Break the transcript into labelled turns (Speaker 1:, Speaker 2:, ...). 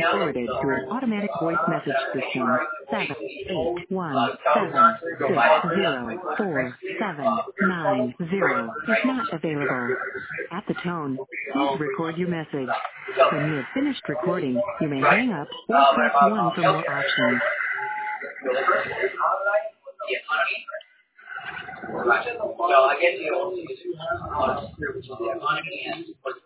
Speaker 1: been forwarded to an automatic voice message system. 78176047790 is not available. At the tone, please record your message. When you have finished recording, you may hang up or press 1 for more options.
Speaker 2: So I guess you also use the economy and